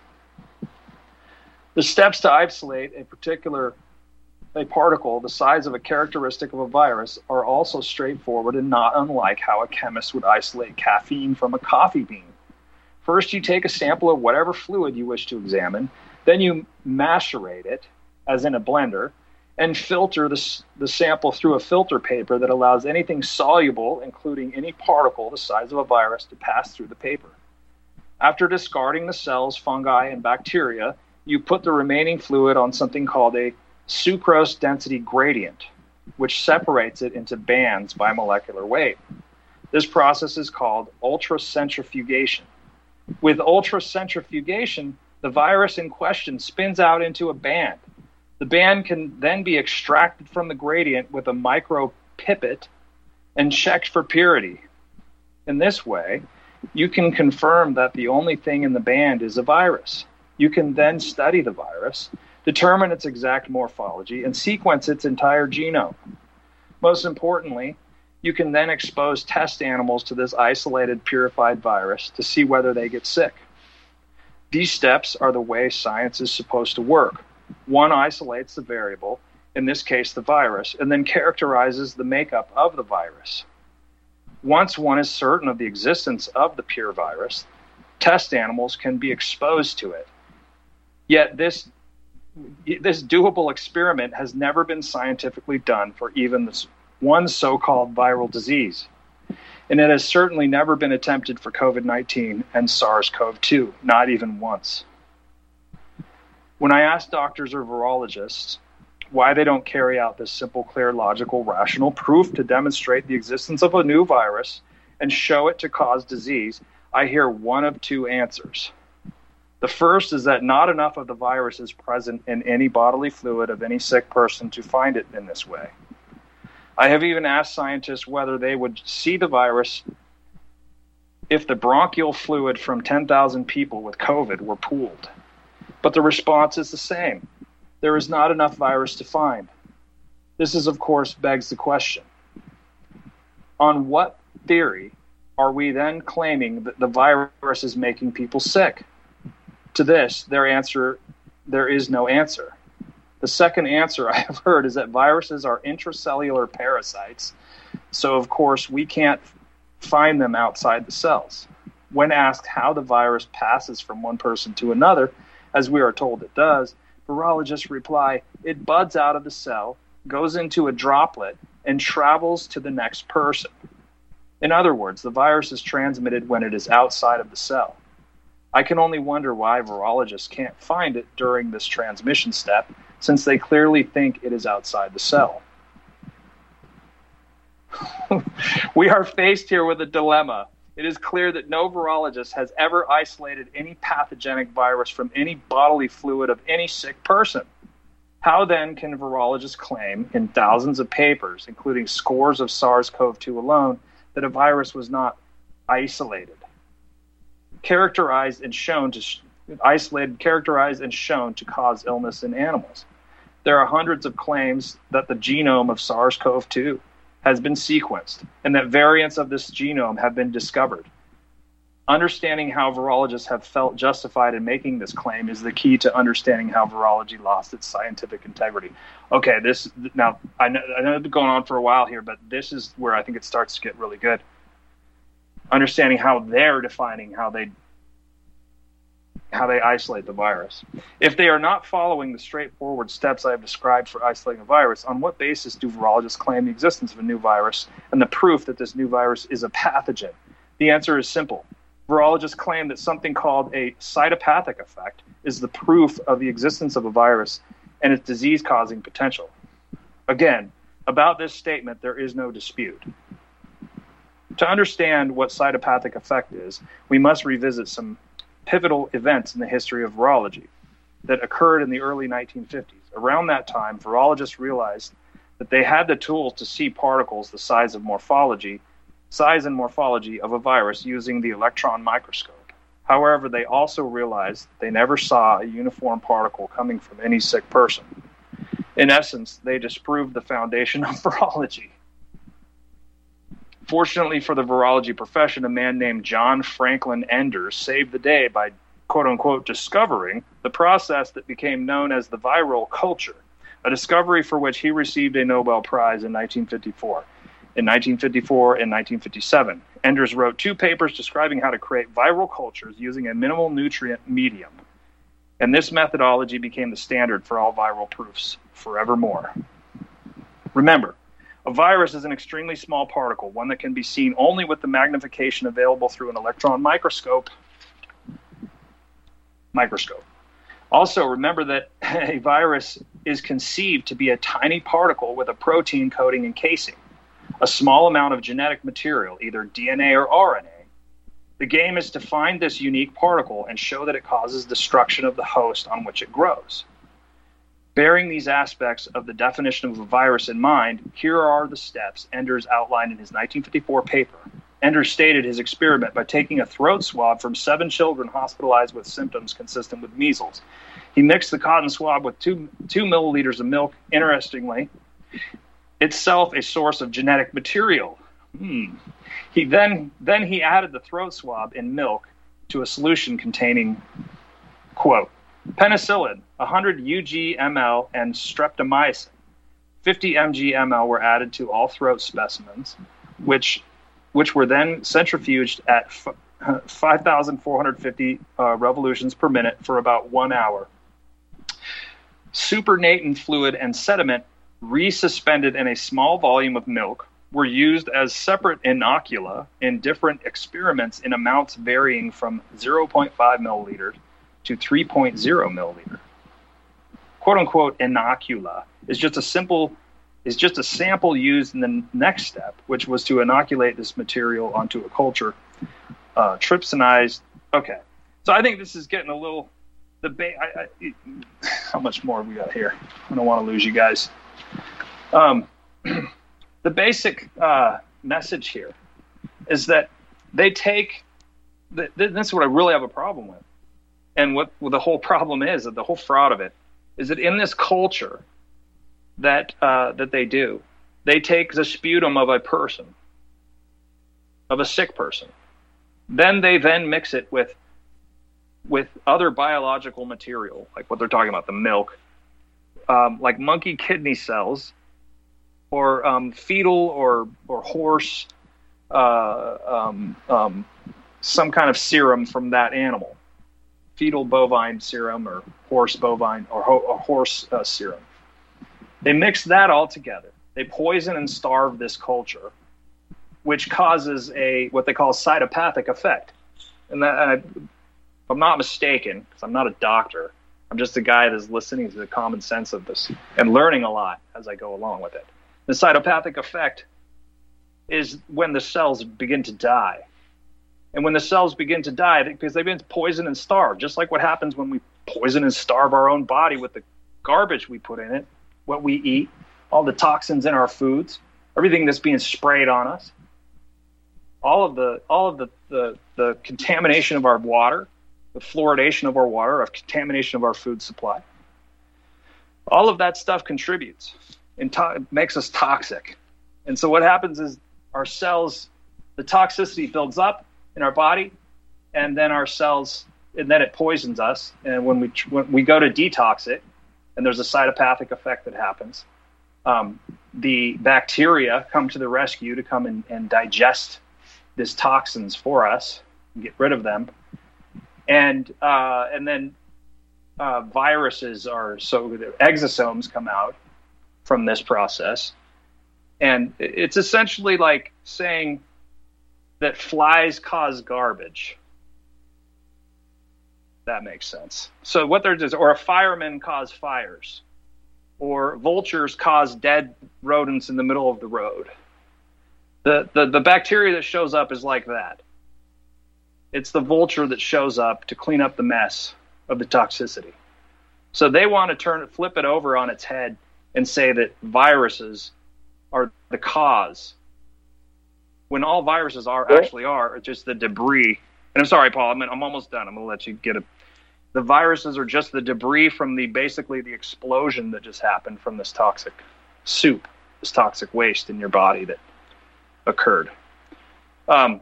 The steps to isolate a particular a particle the size of a characteristic of a virus are also straightforward and not unlike how a chemist would isolate caffeine from a coffee bean. First, you take a sample of whatever fluid you wish to examine, then you macerate it, as in a blender, and filter the, the sample through a filter paper that allows anything soluble, including any particle the size of a virus, to pass through the paper. After discarding the cells, fungi, and bacteria, you put the remaining fluid on something called a sucrose density gradient, which separates it into bands by molecular weight. This process is called ultracentrifugation. With ultracentrifugation, the virus in question spins out into a band. The band can then be extracted from the gradient with a micropipette and checked for purity. In this way, you can confirm that the only thing in the band is a virus. You can then study the virus, determine its exact morphology, and sequence its entire genome. Most importantly, you can then expose test animals to this isolated, purified virus to see whether they get sick. These steps are the way science is supposed to work. One isolates the variable, in this case the virus, and then characterizes the makeup of the virus. Once one is certain of the existence of the pure virus, test animals can be exposed to it. Yet this This doable experiment has never been scientifically done for even this one so-called viral disease. And it has certainly never been attempted for COVID nineteen and SARS-C o V two, not even once. When I ask doctors or virologists why they don't carry out this simple, clear, logical, rational proof to demonstrate the existence of a new virus and show it to cause disease, I hear one of two answers. The first is that not enough of the virus is present in any bodily fluid of any sick person to find it in this way. I have even asked scientists whether they would see the virus if the bronchial fluid from ten thousand people with COVID were pooled. But the response is the same. There is not enough virus to find. This is, of course, begs the question. On what theory are we then claiming that the virus is making people sick? To this, their answer, there is no answer. The second answer I have heard is that viruses are intracellular parasites, so of course we can't find them outside the cells. When asked how the virus passes from one person to another, as we are told it does, virologists reply, it buds out of the cell, goes into a droplet, and travels to the next person. In other words, the virus is transmitted when it is outside of the cell. I can only wonder why virologists can't find it during this transmission step, since they clearly think it is outside the cell. We are faced here with a dilemma. It is clear that no virologist has ever isolated any pathogenic virus from any bodily fluid of any sick person. How then can virologists claim in thousands of papers, including scores of SARS-C o V two alone, that a virus was not isolated, characterized and shown to isolated, characterized and shown to cause illness in animals? There are hundreds of claims that the genome of SARS-C o V two has been sequenced and that variants of this genome have been discovered. Understanding how virologists have felt justified in making this claim is the key to understanding how virology lost its scientific integrity. Okay, this now I know, I know it's been going on for a while here, but this is where I think it starts to get really good. Understanding how they're defining how they how they isolate the virus. If they are not following the straightforward steps I have described for isolating a virus, on what basis do virologists claim the existence of a new virus and the proof that this new virus is a pathogen? The answer is simple. Virologists claim that something called a cytopathic effect is the proof of the existence of a virus and its disease-causing potential. Again, about this statement, there is no dispute. To understand what cytopathic effect is, we must revisit some pivotal events in the history of virology that occurred in the early nineteen fifties. Around that time, virologists realized that they had the tools to see particles the size of morphology, size and morphology of a virus using the electron microscope. However, they also realized they never saw a uniform particle coming from any sick person. In essence, they disproved the foundation of virology. Fortunately for the virology profession, a man named John Franklin Enders saved the day by, quote-unquote, discovering the process that became known as the viral culture, a discovery for which he received a Nobel Prize in nineteen fifty-four. In nineteen fifty-four and nineteen fifty-seven, Enders wrote two papers describing how to create viral cultures using a minimal nutrient medium. And this methodology became the standard for all viral proofs forevermore. Remember, a virus is an extremely small particle, one that can be seen only with the magnification available through an electron microscope. Microscope. Also, remember that a virus is conceived to be a tiny particle with a protein coating and casing, a small amount of genetic material, either D N A or R N A. The game is to find this unique particle and show that it causes destruction of the host on which it grows. Bearing these aspects of the definition of a virus in mind, here are the steps Enders outlined in his nineteen fifty-four paper. Enders stated his experiment by taking a throat swab from seven children hospitalized with symptoms consistent with measles. He mixed the cotton swab with two, two milliliters of milk, interestingly, itself a source of genetic material. Hmm. He then, then he added the throat swab in milk to a solution containing, quote, penicillin, one hundred U G M L, and streptomycin. fifty M G M L were added to all throat specimens, which which were then centrifuged at f- five thousand four hundred fifty uh, revolutions per minute for about one hour. Supernatant fluid and sediment resuspended in a small volume of milk were used as separate inocula in different experiments in amounts varying from zero point five milliliters to three point zero milliliter. Quote unquote inocula is just a simple is just a sample used in the next step, which was to inoculate this material onto a culture, uh, trypsinized. Okay, so I think this is getting a little. The ba- I, I, how much more have we got here? I don't want to lose you guys. Um, the basic uh, message here is that they take. The, this is what I really have a problem with. And what well, the whole problem is, that the whole fraud of it, is that in this culture, that uh, that they do. They take the sputum of a person, of a sick person. Then they then mix it with with other biological material, like what they're talking about, the milk, um, like monkey kidney cells, or um, fetal or or horse, uh, um, um, some kind of serum from that animal, fetal bovine serum or horse bovine or, ho- or horse uh, serum. They mix that all together. They poison and starve this culture, which causes a what they call cytopathic effect. And that, uh, if I'm not mistaken, because I'm not a doctor, I'm just a guy that's listening to the common sense of this and learning a lot as I go along with it. The cytopathic effect is when the cells begin to die. And when the cells begin to die, because they've been poisoned and starved, just like what happens when we poison and starve our own body with the garbage we put in it, what we eat, all the toxins in our foods, everything that's being sprayed on us, all of the all of the, the, the contamination of our water, the fluoridation of our water, of contamination of our food supply. All of that stuff contributes and to- makes us toxic. And so what happens is our cells, the toxicity builds up in our body, and then our cells, and then it poisons us. And when we when we go to detox it, and there's a cytopathic effect that happens, um, the bacteria come to the rescue to come and, and digest these toxins for us, and get rid of them, and uh, and then uh, viruses are so the exosomes come out from this process, and it's essentially like saying that flies cause garbage. That makes sense. So what they're just, or a fireman cause fires, or vultures cause dead rodents in the middle of the road. The, the the bacteria that shows up is like that. It's the vulture that shows up to clean up the mess of the toxicity. So they want to turn it, flip it over on its head and say that viruses are the cause, when all viruses are actually are just the debris. And I'm sorry, Paul, I'm, I'm almost done. I'm going to let you get it. The viruses are just the debris from the basically the explosion that just happened from this toxic soup, this toxic waste in your body that occurred. Um,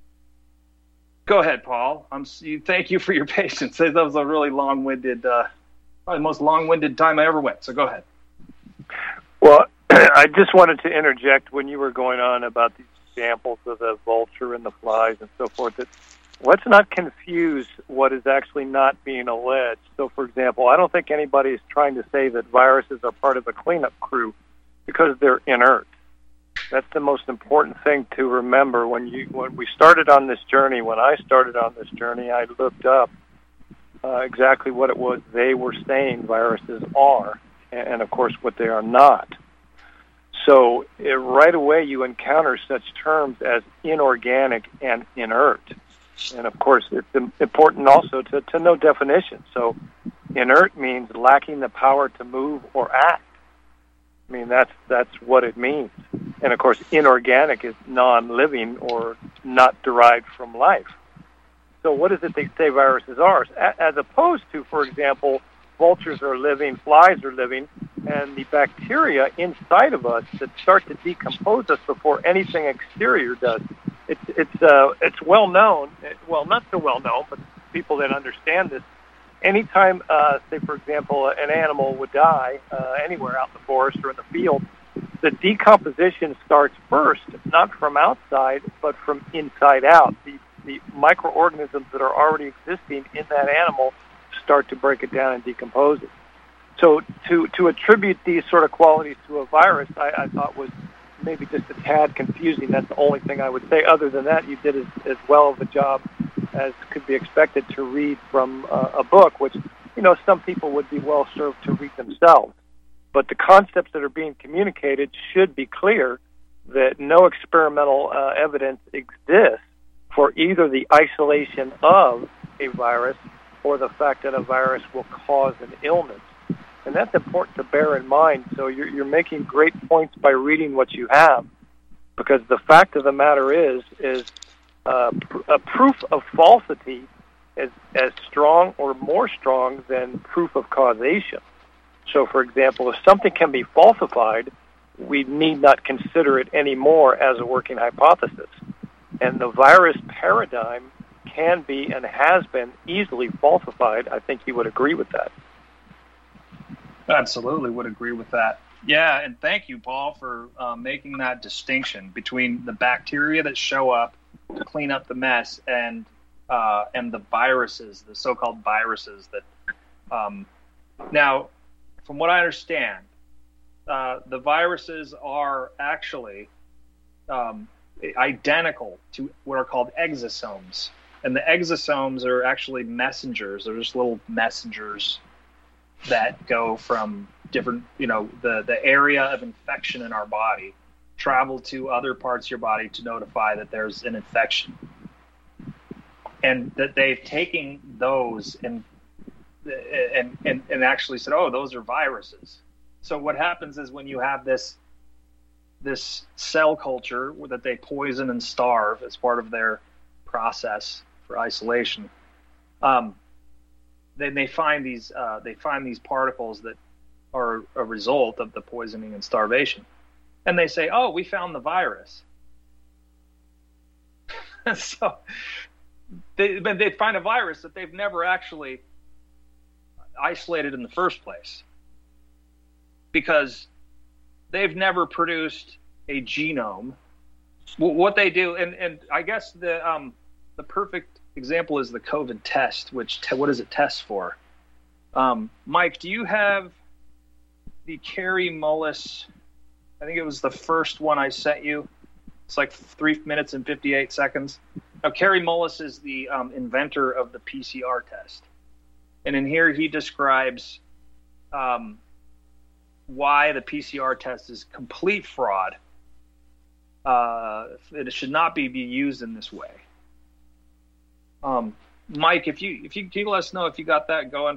go ahead, Paul. I'm. You, thank you for your patience. That was a really long-winded, uh, probably the most long-winded time I ever went. So go ahead. Well, I just wanted to interject when you were going on about these examples of the vulture and the flies and so forth, that let's not confuse what is actually not being alleged. So, for example, I don't think anybody is trying to say that viruses are part of the cleanup crew because they're inert. That's the most important thing to remember. When you when we started on this journey, when I started on this journey, I looked up uh, exactly what it was they were saying viruses are, and, and of course what they are not. So it, right away you encounter such terms as inorganic and inert. And of course it's important also to, to know definitions. So inert means lacking the power to move or act. I mean, that's that's what it means. And of course inorganic is non-living or not derived from life. So what is it they say viruses are? As opposed to, for example, vultures are living, flies are living, and the bacteria inside of us that start to decompose us before anything exterior does. It's it's uh, it's well known. Well, not so well known, but people that understand this. Anytime, uh, say for example, an animal would die uh, anywhere out in the forest or in the field, the decomposition starts first, not from outside, but from inside out. The the microorganisms that are already existing in that animal start to break it down and decompose it. So to to attribute these sort of qualities to a virus, I, I thought was maybe just a tad confusing. That's the only thing I would say. Other than that, you did as, as well of a job as could be expected to read from uh, a book, which, you know, some people would be well served to read themselves. But the concepts that are being communicated should be clear, that no experimental uh, evidence exists for either the isolation of a virus or the fact that a virus will cause an illness. And that's important to bear in mind. So you're, you're making great points by reading what you have, because the fact of the matter is, is uh, pr- a proof of falsity is as strong or more strong than proof of causation. So, for example, if something can be falsified, we need not consider it anymore as a working hypothesis. And the virus paradigm can be and has been easily falsified. I think you would agree with that. Absolutely would agree with that. Yeah, and thank you, Paul, for uh, making that distinction between the bacteria that show up to clean up the mess and uh, and the viruses, the so-called viruses that. Um, now, from what I understand, uh, the viruses are actually um, identical to what are called exosomes, and the exosomes are actually messengers. They're just little messengers that go from different, you know, the, the area of infection in our body, travel to other parts of your body to notify that there's an infection. And that they've taken those and and, and, and actually said, oh, those are viruses. So what happens is when you have this this cell culture that they poison and starve as part of their process for isolation, um, then they find these uh, they find these particles that are a result of the poisoning and starvation, and they say, "Oh, we found the virus." So they they find a virus that they've never actually isolated in the first place, because they've never produced a genome. What they do, and, and I guess the um, the perfect example is the COVID test, which te- what does it test for? Um, Mike, do you have the Kary Mullis? I think it was the first one I sent you. It's like three minutes and fifty-eight seconds. Now, Kary Mullis is the um, inventor of the P C R test. And in here he describes um, why the P C R test is complete fraud. Uh, it should not be, be used in this way. Um, Mike, if you if you can you let us know if you got that going.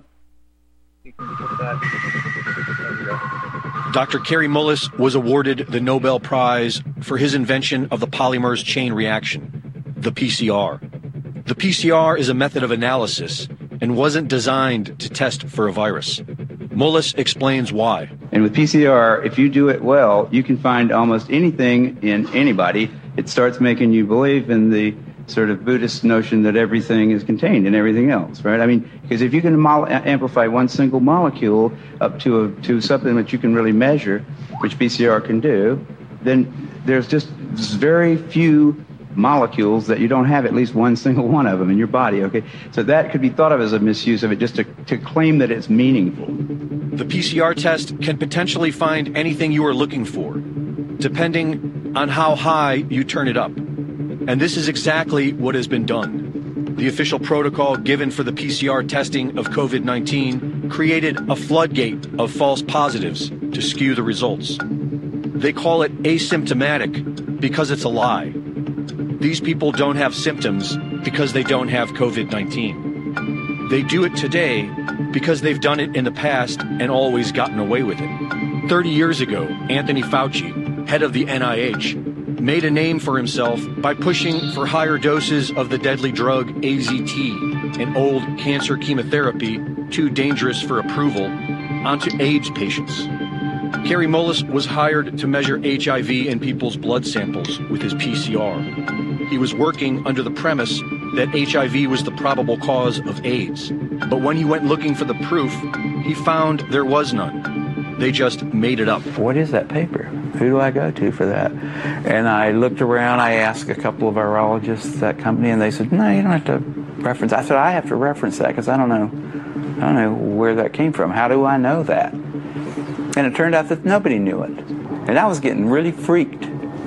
You can put that. There we go. Doctor Kary Mullis was awarded the Nobel Prize for his invention of the polymerase chain reaction, the P C R. The P C R is a method of analysis and wasn't designed to test for a virus. Mullis explains why. And with P C R, if you do it well, you can find almost anything in anybody. It starts making you believe in the sort of Buddhist notion that everything is contained in everything else, right? I mean, because if you can mo- amplify one single molecule up to a, to something that you can really measure, which P C R can do, then there's just very few molecules that you don't have at least one single one of them in your body, okay? So that could be thought of as a misuse of it, just to, to claim that it's meaningful. The P C R test can potentially find anything you are looking for, depending on how high you turn it up. And this is exactly what has been done. The official protocol given for the P C R testing of COVID nineteen created a floodgate of false positives to skew the results. They call it asymptomatic because it's a lie. These people don't have symptoms because they don't have COVID nineteen. They do it today because they've done it in the past and always gotten away with it. thirty years ago, Anthony Fauci, head of the N I H, made a name for himself by pushing for higher doses of the deadly drug A Z T, an old cancer chemotherapy too dangerous for approval, onto AIDS patients. Kary Mullis was hired to measure H I V in people's blood samples with his P C R. He was working under the premise that H I V was the probable cause of AIDS. But when he went looking for the proof, he found there was none. They just made it up. What is that paper? Who do I go to for that? And I looked around, I asked a couple of virologists at that company, and they said, no, you don't have to reference. I said, I have to reference that because I don't know, I don't know where that came from. How do I know that? And it turned out that nobody knew it. And I was getting really freaked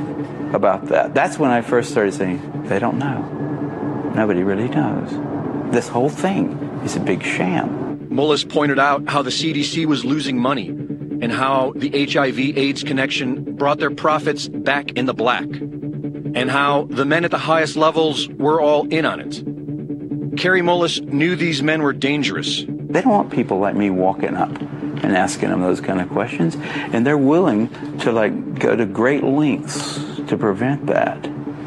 about that. That's when I first started saying, they don't know. Nobody really knows. This whole thing is a big sham. Mullis pointed out how the C D C was losing money and how the H I V AIDS connection brought their profits back in the black, and how the men at the highest levels were all in on it. Kary Mullis knew these men were dangerous. They don't want people like me walking up and asking them those kind of questions, and they're willing to like go to great lengths to prevent that.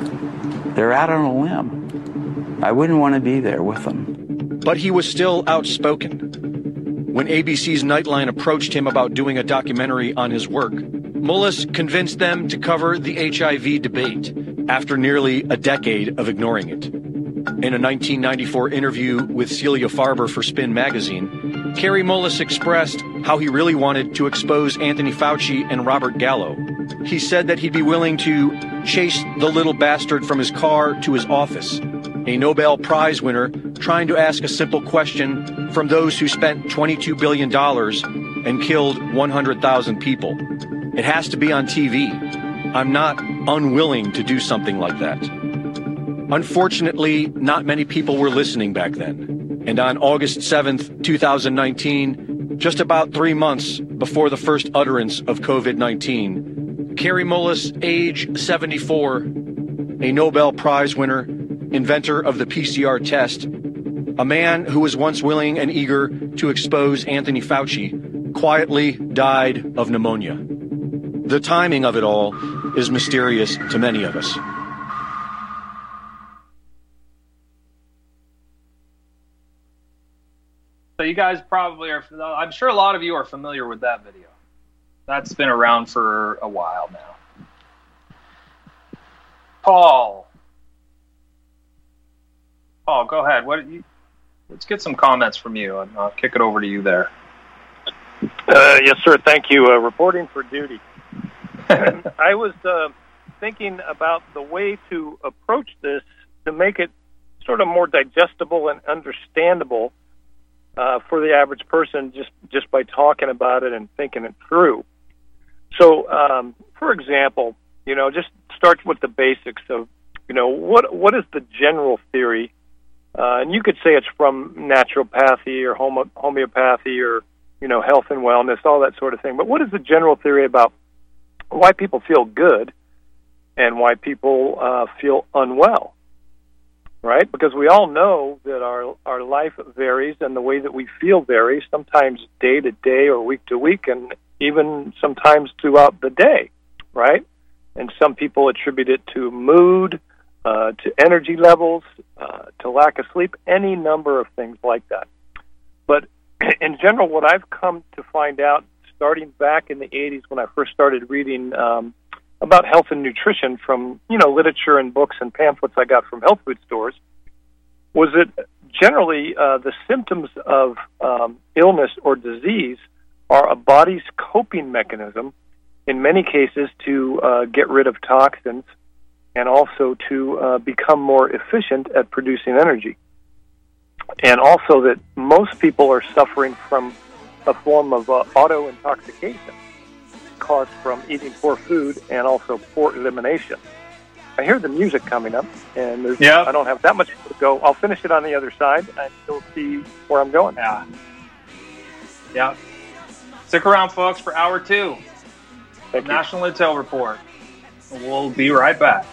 They're out on a limb. I wouldn't want to be there with them. But he was still outspoken. When A B C's Nightline approached him about doing a documentary on his work, Mullis convinced them to cover the H I V debate after nearly a decade of ignoring it. In a nineteen ninety-four interview with Celia Farber for Spin magazine, Kary Mullis expressed how he really wanted to expose Anthony Fauci and Robert Gallo. He said that he'd be willing to chase the little bastard from his car to his office, a Nobel Prize winner trying to ask a simple question from those who spent twenty-two billion dollars and killed one hundred thousand people. It has to be on T V. I'm not unwilling to do something like that. Unfortunately, not many people were listening back then. And on August seventh, twenty nineteen, just about three months before the first utterance of COVID nineteen, Kary Mullis, age seventy-four, a Nobel Prize winner, inventor of the P C R test, a man who was once willing and eager to expose Anthony Fauci, quietly died of pneumonia. The timing of it all is mysterious to many of us. So you guys probably are, I'm sure a lot of you are familiar with that video. That's been around for a while now. Paul. Paul, go ahead. What you, let's get some comments from you, and I'll kick it over to you there. Uh, yes, sir. Thank you. Uh, reporting for duty. I was uh, thinking about the way to approach this to make it sort of more digestible and understandable uh, for the average person just, just by talking about it and thinking it through. So, um, for example, you know, just start with the basics of, you know, what what is the general theory? Uh, and you could say it's from naturopathy or homo- homeopathy or, you know, health and wellness, all that sort of thing. But what is the general theory about why people feel good and why people uh, feel unwell, right? Because we all know that our, our life varies and the way that we feel varies, sometimes day to day or week to week and even sometimes throughout the day, right? And some people attribute it to mood, uh, to energy levels, uh, to lack of sleep, any number of things like that. But in general, what I've come to find out starting back in the eighties when I first started reading um, about health and nutrition from, you know, literature and books and pamphlets I got from health food stores, was that generally uh, the symptoms of um, illness or disease are a body's coping mechanism, in many cases to uh, get rid of toxins and also to uh, become more efficient at producing energy. And also that most people are suffering from a form of uh, auto-intoxication caused from eating poor food and also poor elimination. I hear the music coming up, and there's, yep. I don't have that much to go. I'll finish it on the other side, and you'll see where I'm going. Yeah. Yeah. Stick around, folks, for hour two. Thank National Intel Report. We'll be right back.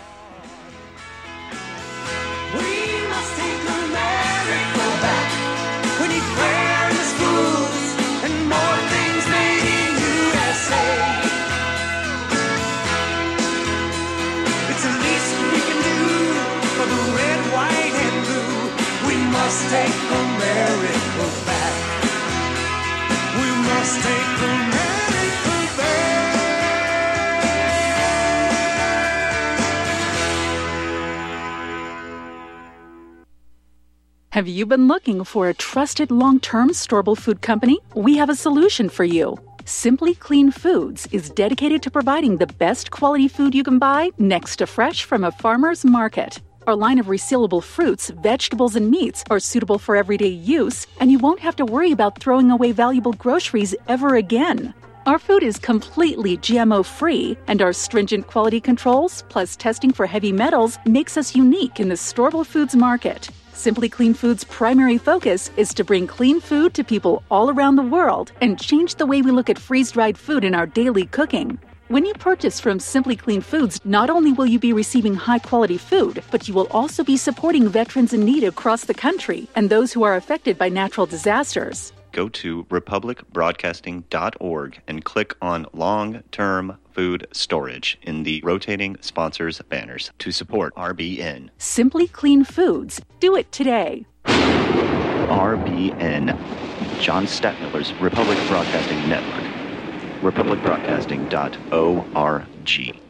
Take America back. We must take America back. Have you been looking for a trusted long-term storable food company? We have a solution for you. Simply Clean Foods is dedicated to providing the best quality food you can buy next to fresh from a farmer's market. Our line of resealable fruits, vegetables, and meats are suitable for everyday use, and you won't have to worry about throwing away valuable groceries ever again. Our food is completely G M O-free, and our stringent quality controls, plus testing for heavy metals, makes us unique in the storable foods market. Simply Clean Foods' primary focus is to bring clean food to people all around the world and change the way we look at freeze-dried food in our daily cooking. When you purchase from Simply Clean Foods, not only will you be receiving high-quality food, but you will also be supporting veterans in need across the country and those who are affected by natural disasters. Go to republic broadcasting dot org and click on Long-Term Food Storage in the rotating sponsors banners to support R B N. Simply Clean Foods. Do it today. R B N. John Stadtmiller's Republic Broadcasting Network. republic broadcasting dot org.